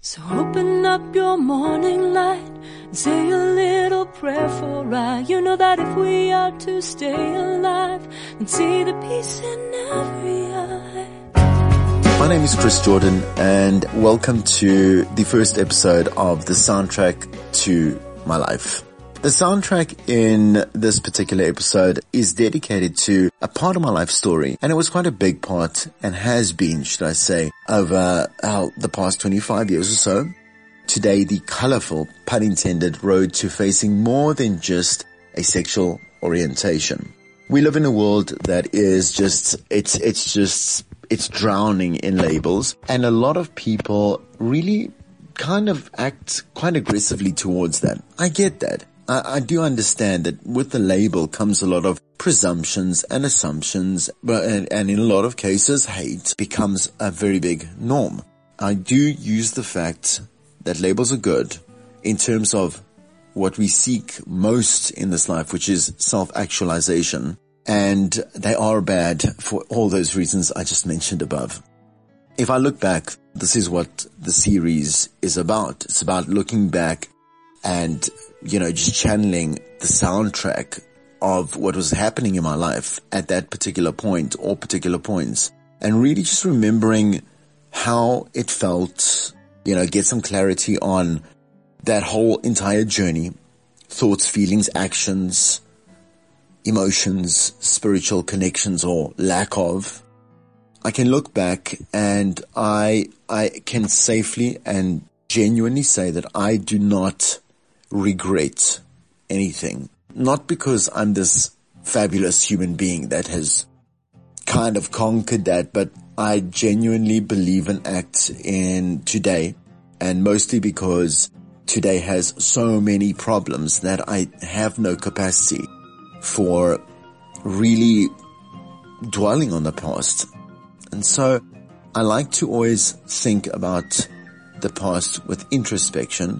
So open up your morning light and say a little prayer for I. You know that if we are to stay alive and see the peace in every eye. My name is Chris Jordan and welcome to the first episode of the soundtrack to my life. The soundtrack in this particular episode is dedicated to a part of my life story, and it was quite a big part and has been, should I say, over the past 25 years or so. Today, the colorful, pun intended, road to facing more than just a sexual orientation. We live in a world that is just, it's drowning in labels, and a lot of people really kind of act quite aggressively towards that. I get that. I do understand that with the label comes a lot of presumptions and assumptions, and in a lot of cases, hate becomes a very big norm. I do use the fact that labels are good in terms of what we seek most in this life, which is self-actualization, and they are bad for all those reasons I just mentioned above. If I look back, this is what the series is about. It's about looking back and just channeling the soundtrack of what was happening in my life at that particular point or particular points, and really just remembering how it felt, get some clarity on that whole entire journey, thoughts, feelings, actions, emotions, spiritual connections or lack of. I can look back and I can safely and genuinely say that I do not regret anything. Not because I'm this fabulous human being that has kind of conquered that, but I genuinely believe and act in today, and mostly because today has so many problems that I have no capacity for really dwelling on the past. And so I like to always think about the past with introspection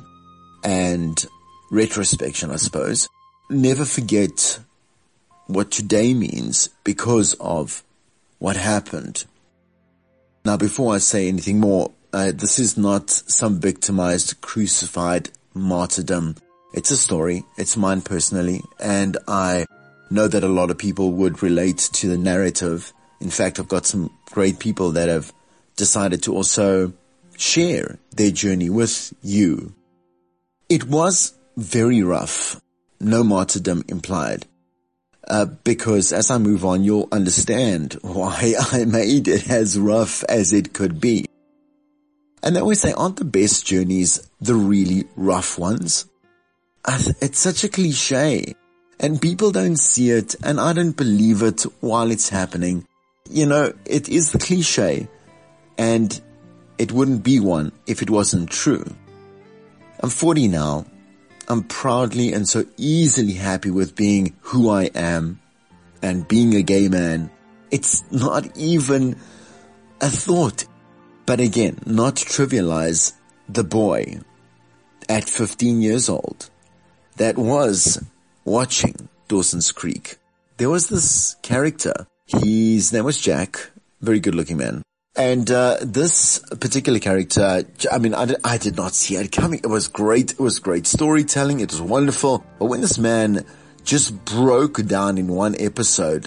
and retrospection, I suppose. Never forget what today means because of what happened. Now, before I say anything more, this is not some victimized, crucified martyrdom. It's a story. It's mine personally, and I know that a lot of people would relate to the narrative. In fact, I've got some great people that have decided to also share their journey with you. It was very rough, no martyrdom implied, because as I move on, you'll understand why I made it as rough as it could be. And they always say, aren't the best journeys the really rough ones? It's such a cliche, and people don't see it, and I don't believe it while it's happening. It is the cliche, and it wouldn't be one if it wasn't true. I'm 40 now. I'm proudly and so easily happy with being who I am and being a gay man. It's not even a thought. But again, not trivialize the boy at 15 years old that was watching Dawson's Creek. There was this character. His name was Jack, very good looking man. And this particular character, I did not see it coming. It was great. It was great storytelling. It was wonderful. But when this man just broke down in one episode,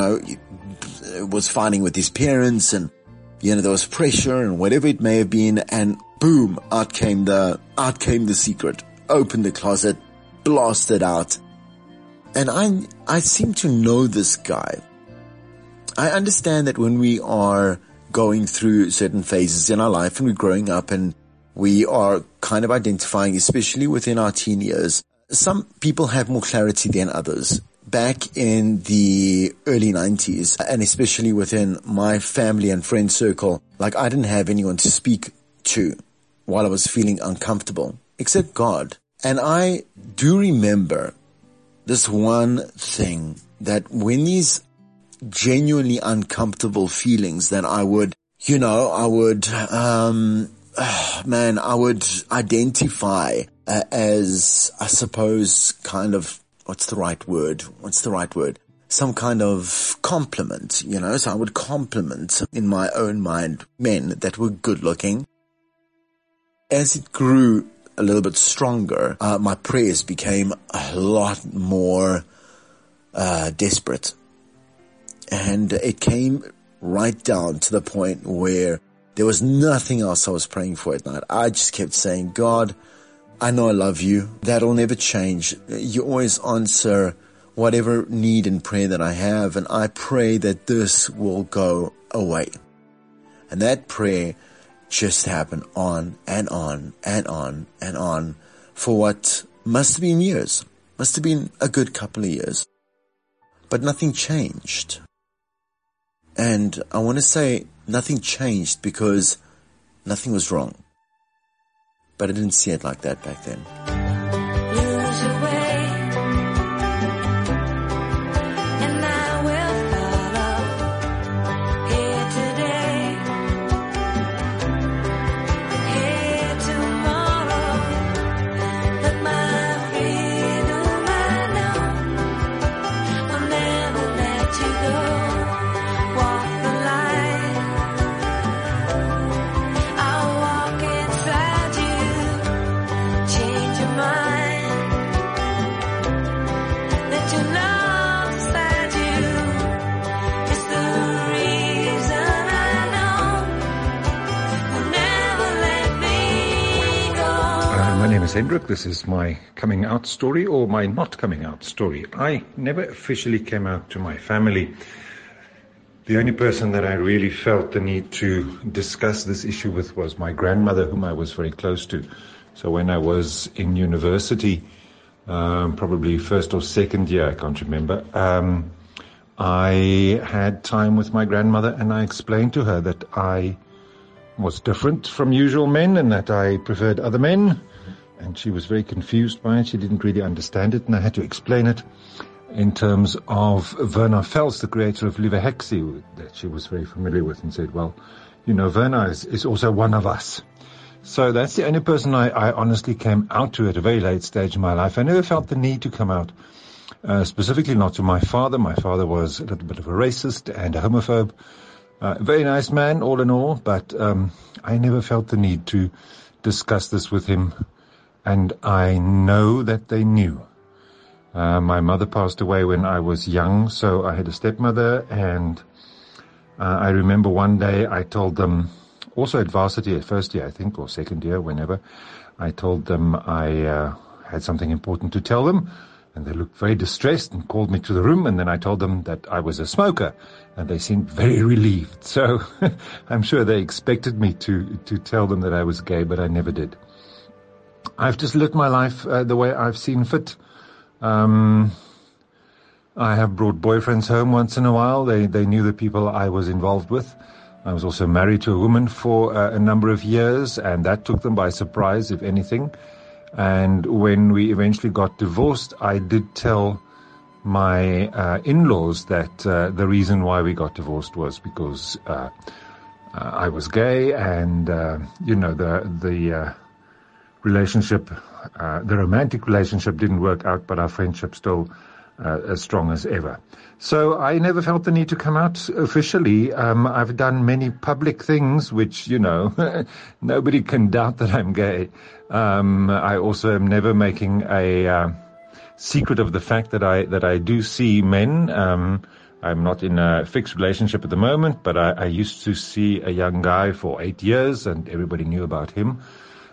was fighting with his parents, and there was pressure and whatever it may have been, and boom, out came the secret. Opened the closet, blasted out. And I seem to know this guy. I understand that when we are going through certain phases in our life and we're growing up and we are kind of identifying, especially within our teen years, some people have more clarity than others. Back in the early 90s, and especially within my family and friend circle, I didn't have anyone to speak to while I was feeling uncomfortable, except God. And I do remember this one thing, that when these genuinely uncomfortable feelings that I would identify as, I suppose, kind of, what's the right word? Some kind of compliment, so I would compliment in my own mind men that were good looking. as it grew a little bit stronger, my prayers became a lot more desperate. And it came right down to the point where there was nothing else I was praying for at night. I just kept saying, God, I know I love you. That'll never change. You always answer whatever need and prayer that I have, and I pray that this will go away. And that prayer just happened on and on and on and on for what must have been years, must have been a good couple of years. But nothing changed. And I want to say nothing changed because nothing was wrong. But I didn't see it like that back then. Lose your way. Hendrik. This is my coming out story, or my not coming out story. I never officially came out to my family. The only person that I really felt the need to discuss this issue with was my grandmother, whom I was very close to. So when I was in university, probably first or second year, I can't remember, I had time with my grandmother, and I explained to her that I was different from usual men and that I preferred other men. And she was very confused by it. She didn't really understand it, and I had to explain it in terms of Werner Fels, the creator of Lieve Hexie, that she was very familiar with, and said, well, you know, Werner is also one of us. So that's the only person I honestly came out to at a very late stage in my life. I never felt the need to come out, specifically not to my father. My father was a little bit of a racist and a homophobe. A very nice man, all in all, but I never felt the need to discuss this with him. And I know that they knew. My mother passed away when I was young, so I had a stepmother, and I remember one day I told them, also at varsity, at first year I think, or second year, whenever, I told them I had something important to tell them, and they looked very distressed and called me to the room, and then I told them that I was a smoker, and they seemed very relieved. So I'm sure they expected me to tell them that I was gay, but I never did. I've just lived my life the way I've seen fit. I have brought boyfriends home once in a while. They knew the people I was involved with. I was also married to a woman for a number of years, and that took them by surprise, if anything. And when we eventually got divorced, I did tell my in-laws that the reason why we got divorced was because I was gay, and the relationship, the romantic relationship didn't work out, but our friendship still as strong as ever. So I never felt the need to come out officially. I've done many public things, which, you know, nobody can doubt that I'm gay. I also am never making a secret of the fact that I do see men. I'm not in a fixed relationship at the moment, but I used to see a young guy for 8 years, and everybody knew about him.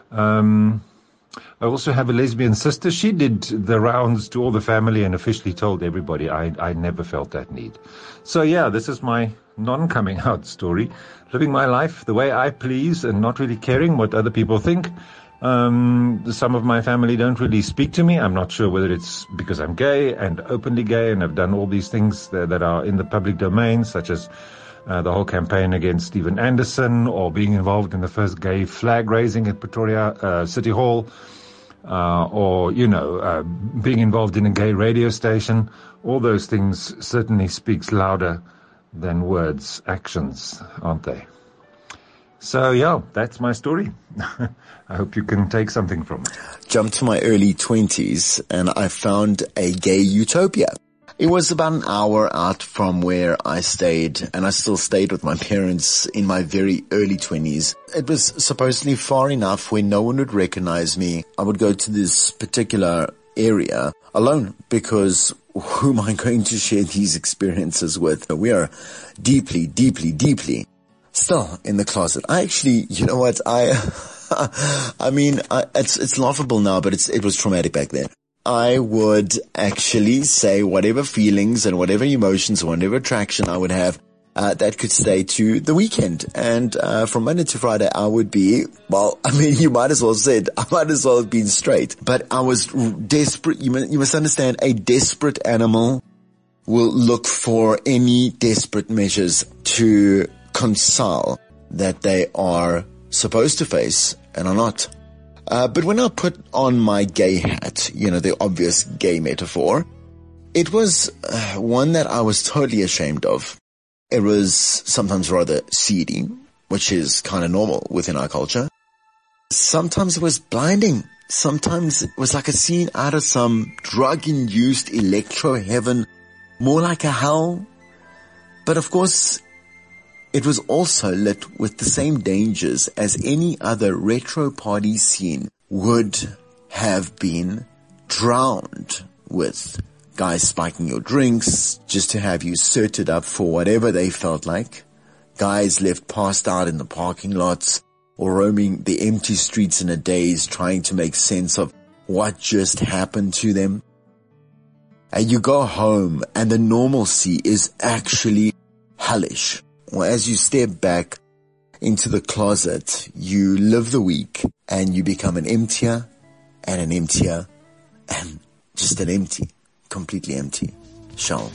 I also have a lesbian sister. She did the rounds to all the family and officially told everybody. I never felt that need. So yeah, this is my non-coming out story. Living my life the way I please and not really caring what other people think. Some of my family don't really speak to me. I'm not sure whether it's because I'm gay and openly gay and I've done all these things that are in the public domain, such as the whole campaign against Stephen Anderson, or being involved in the first gay flag raising at Pretoria City Hall, or, being involved in a gay radio station. All those things certainly speaks louder than words. Actions, aren't they? So, yeah, that's my story. I hope you can take something from it. Jumped to my early 20s and I found a gay utopia. It was about an hour out from where I stayed, and I still stayed with my parents in my very early 20s. It was supposedly far enough where no one would recognize me. I would go to this particular area alone because who am I going to share these experiences with? We are deeply, deeply, deeply still in the closet. I actually, you know what, it's laughable now, but it was traumatic back then. I would actually say whatever feelings and whatever emotions, whatever attraction I would have, that could stay to the weekend. And, from Monday to Friday, I would be, you might as well said, I might as well have been straight, but I was desperate. You must understand, a desperate animal will look for any desperate measures to console that they are supposed to face and are not. But when I put on my gay hat, the obvious gay metaphor, it was one that I was totally ashamed of. It was sometimes rather seedy, which is kind of normal within our culture. Sometimes it was blinding. Sometimes it was like a scene out of some drug-induced electro heaven, more like a hell. But of course, it was also lit with the same dangers as any other retro party scene would have been drowned with. Guys spiking your drinks just to have you suited up for whatever they felt like. Guys left passed out in the parking lots or roaming the empty streets in a daze trying to make sense of what just happened to them. And you go home and the normalcy is actually hellish. Well, as you step back into the closet, you live the week and you become an emptier and just an empty, completely empty shell.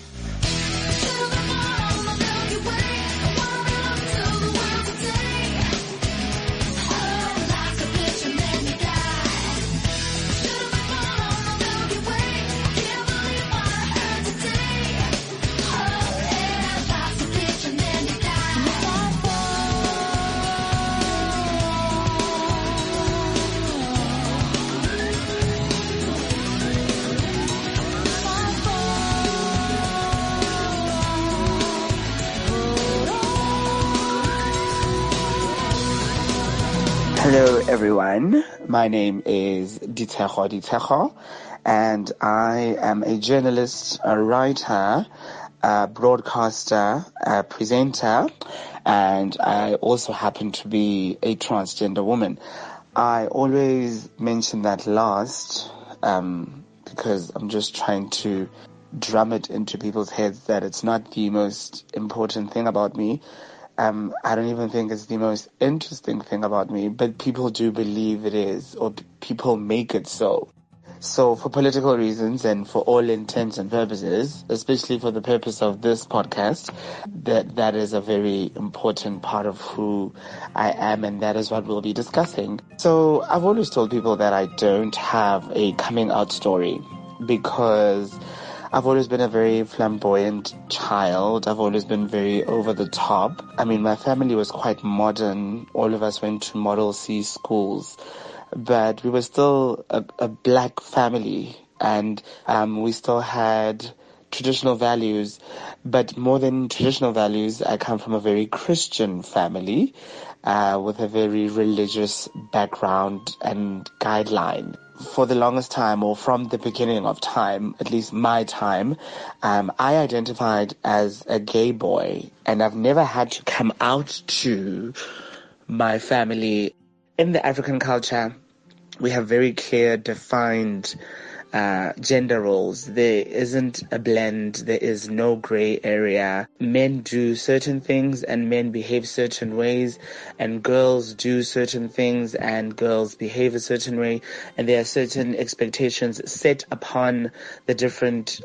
Hello everyone, my name is Ditejo, and I am a journalist, a writer, a broadcaster, a presenter, and I also happen to be a transgender woman. I always mention that last because I'm just trying to drum it into people's heads that it's not the most important thing about me. I don't even think it's the most interesting thing about me, but people do believe it is, or people make it so. So for political reasons and for all intents and purposes, especially for the purpose of this podcast, that is a very important part of who I am, and that is what we'll be discussing. So I've always told people that I don't have a coming out story because I've always been a very flamboyant child. I've always been very over the top. I mean, my family was quite modern. All of us went to Model C schools, but we were still a black family, and we still had traditional values. But more than traditional values, I come from a very Christian family with a very religious background and guideline. For the longest time, or from the beginning of time, at least my time, I identified as a gay boy, and I've never had to come out to my family. In the African culture, we have very clear, defined gender roles. There isn't a blend. There is no gray area. Men do certain things and men behave certain ways, and girls do certain things and girls behave a certain way, and there are certain expectations set upon the different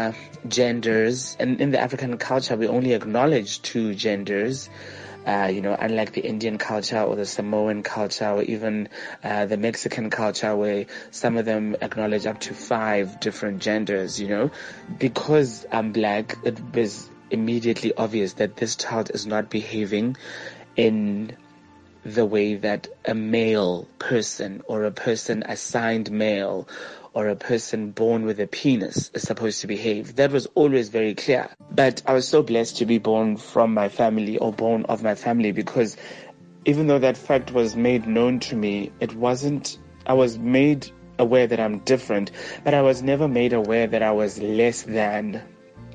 genders. And in the African culture, we only acknowledge two genders. Unlike the Indian culture or the Samoan culture or even the Mexican culture, where some of them acknowledge up to 5 different genders, Because I'm black, it was immediately obvious that this child is not behaving in the way that a male person or a person assigned male or a person born with a penis is supposed to behave. That was always very clear. But I was so blessed to be born from my family or born of my family, because even though that fact was made known to me, I was made aware that I'm different, but I was never made aware that I was less than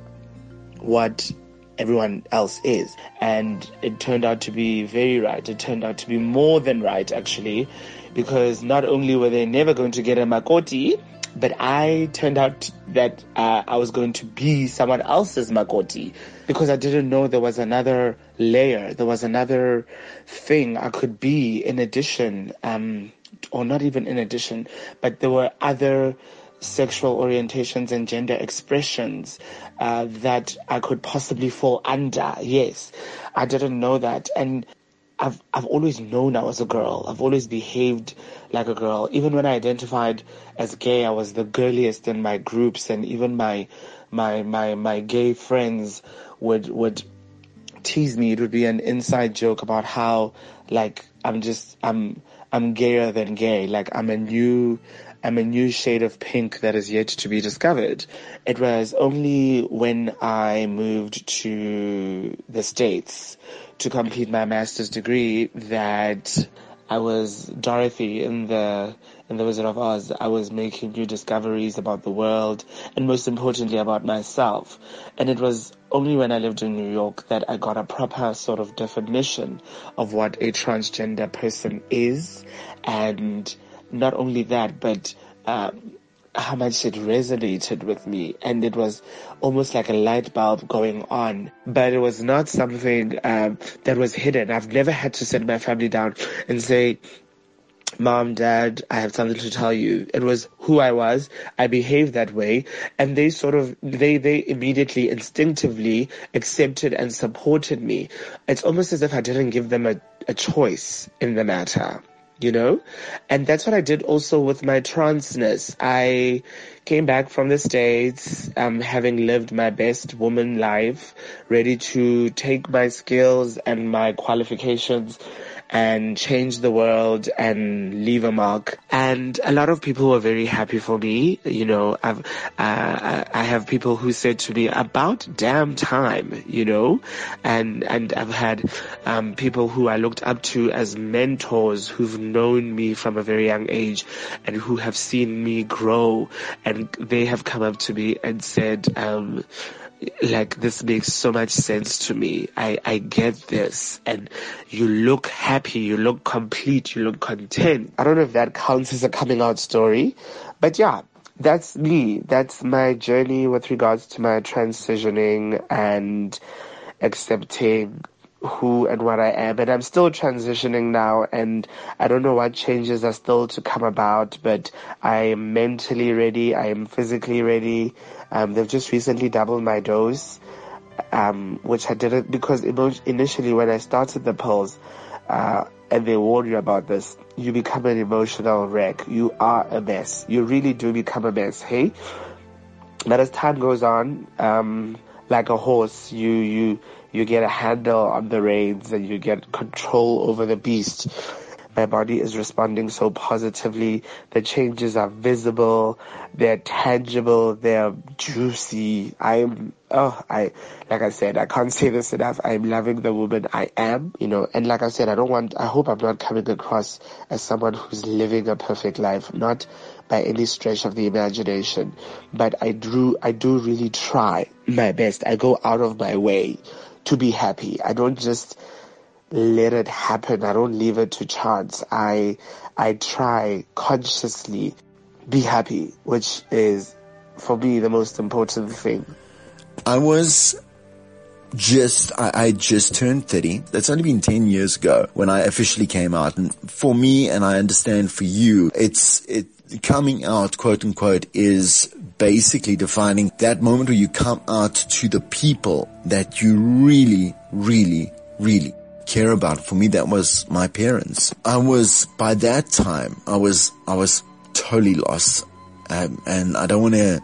what everyone else is. And it turned out to be very right. It turned out to be more than right, actually, because not only were they never going to get a makoti, but I turned out that I was going to be someone else's makoti, because I didn't know there was another layer, there was another thing I could be in addition, or not even in addition, but there were other sexual orientations and gender expressions that I could possibly fall under. Yes, I didn't know that. And I've always known I was a girl. I've always behaved like a girl. Even when I identified as gay, I was the girliest in my groups, and even my gay friends would tease me. It would be an inside joke about how, like, I'm gayer than gay. Like, I'm a new shade of pink that is yet to be discovered. It was only when I moved to the States to complete my master's degree that I was Dorothy in the Wizard of Oz. I was making new discoveries about the world, and most importantly about myself. And it was only when I lived in New York that I got a proper sort of definition of what a transgender person is, and not only that, but how much it resonated with me. And it was almost like a light bulb going on. But it was not something that was hidden. I've never had to sit my family down and say, Mom, Dad, I have something to tell you. It was who I was. I behaved that way. And they immediately, instinctively accepted and supported me. It's almost as if I didn't give them a choice in the matter. You know? And that's what I did also with my transness. I came back from the States, having lived my best woman life, ready to take my skills and my qualifications and change the world and leave a mark. And a lot of people were very happy for me. You know, I have people who said to me, about damn time, you know, and I've had people who I looked up to as mentors who've known me from a very young age and who have seen me grow, and they have come up to me and said, like, this makes so much sense to me. I get this. And you look happy, you look complete, you look content. I don't know if that counts as a coming out story, but yeah, that's me. That's my journey with regards to my transitioning and accepting who and what I am. And I'm still transitioning now, and I don't know what changes are still to come about, but I am mentally ready, I am physically ready. They've just recently doubled my dose, which I didn't, because initially when I started the pills, and they warn you about this, you become an emotional wreck. You are a mess. You really do become a mess, hey? But as time goes on, like a horse, you get a handle on the reins and you get control over the beast. My body is responding so positively. The changes are visible, they're tangible, they're juicy. Like I said, I can't say this enough. I'm loving the woman I am, you know, and like I said, I hope I'm not coming across as someone who's living a perfect life, not by any stretch of the imagination, but I do really try my best. I go out of my way to be happy. I don't just let it happen. I don't leave it to chance. I try consciously be happy, which is for me the most important thing. I just turned 30. That's only been 10 years ago when I officially came out. And for me, and I understand for you, coming out, quote unquote, is basically defining that moment where you come out to the people that you really, really, really care about. For me, that was my parents. By that time, I was totally lost. And I don't want to,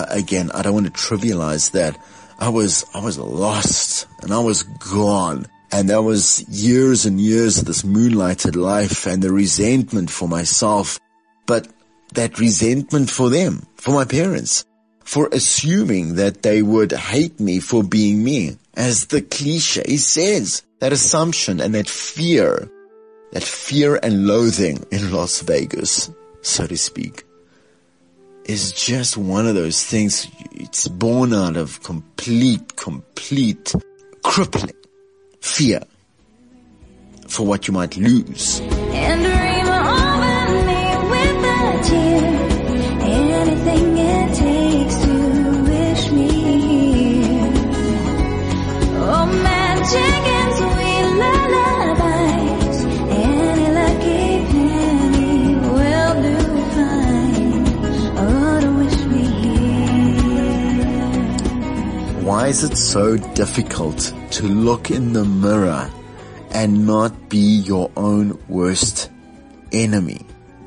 I don't want to trivialize that. I was lost and I was gone. And that was years and years of this moonlighted life and the resentment for myself, but that resentment for them, for my parents, for assuming that they would hate me for being me. As the cliche says, that assumption and that fear and loathing in Las Vegas, so to speak, is just one of those things. It's born out of complete crippling fear for what you might lose. And dream over me with a tear, anything it takes to wish me here. Oh, magic and sweet lullabies, any lucky penny will do fine. Oh, to wish me here. Why is it so difficult to look in the mirror and not be your own worst enemy?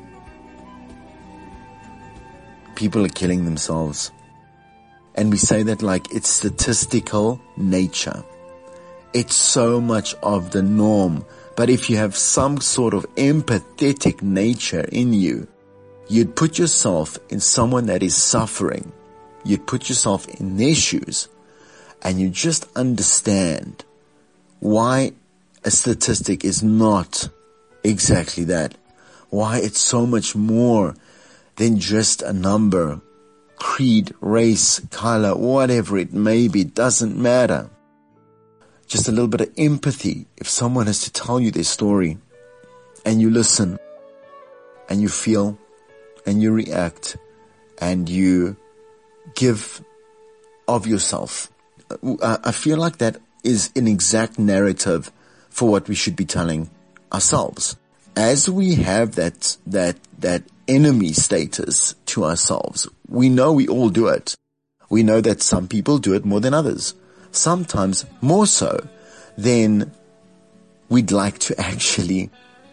People are killing themselves. And we say that like it's statistical nature. It's so much of the norm. But if you have some sort of empathetic nature in you, you'd put yourself in someone that is suffering. You'd put yourself in their shoes. And you just understand why a statistic is not exactly that. Why it's so much more than just a number, creed, race, color, whatever it may be, doesn't matter. Just a little bit of empathy. If someone has to tell you their story and you listen and you feel and you react and you give of yourself, I feel like that is an exact narrative for what we should be telling ourselves. As we have that enemy status to ourselves, we know we all do it. We know that some people do it more than others. Sometimes more so than we'd like to actually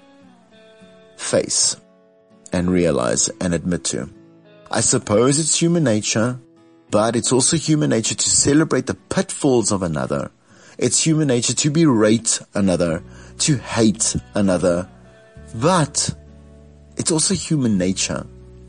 face and realize and admit to. I suppose it's human nature. But it's also human nature to celebrate the pitfalls of another. It's human nature to berate another, to hate another. But it's also human nature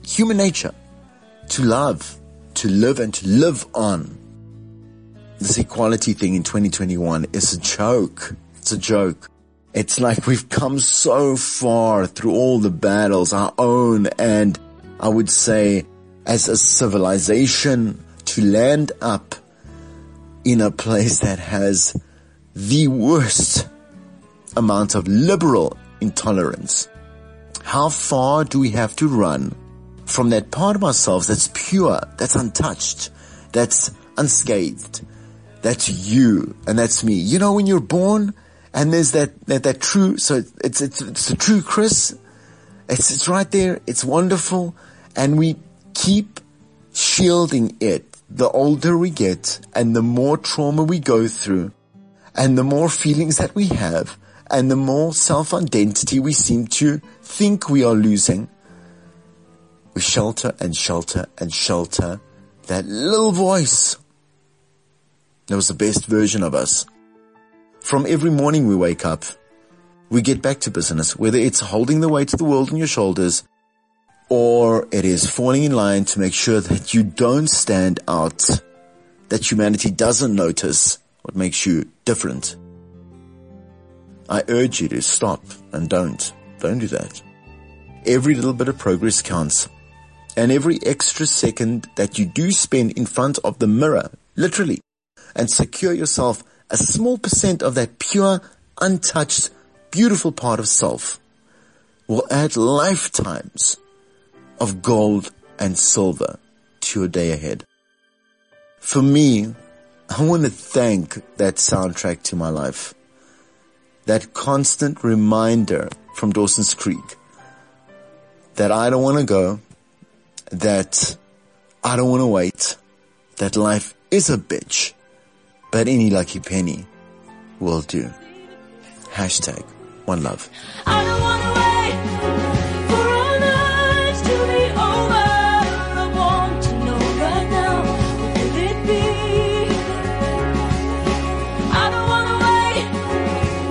to love, to live and to live on. This equality thing in 2021 is a joke. It's a joke. It's like we've come so far through all the battles, our own, and I would say as a civilization, to land up in a place that has the worst amount of liberal intolerance. How far do we have to run from that part of ourselves that's pure, that's untouched, that's unscathed, that's you and that's me? You know, when you're born and there's that true, so it's the true Chris. It's right there. It's wonderful. And we keep shielding it. The older we get and the more trauma we go through and the more feelings that we have and the more self-identity we seem to think we are losing, we shelter and shelter and shelter that little voice that was the best version of us. From every morning we wake up, we get back to business, whether it's holding the weight of the world on your shoulders or it is falling in line to make sure that you don't stand out, that humanity doesn't notice what makes you different. I urge you to stop and don't do that. Every little bit of progress counts. And every extra second that you do spend in front of the mirror, literally, and secure yourself a small % of that pure, untouched, beautiful part of self will add lifetimes of gold and silver to your day ahead. For me, I want to thank that soundtrack to my life. That constant reminder from Dawson's Creek that I don't want to go, that I don't want to wait, that life is a bitch, but any lucky penny will do. Hashtag One Love. I don't wanna wait for our lives to be over. I want to know right now, what will it be? I don't wanna wait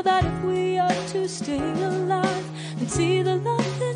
know that if we are to stay alive and see the love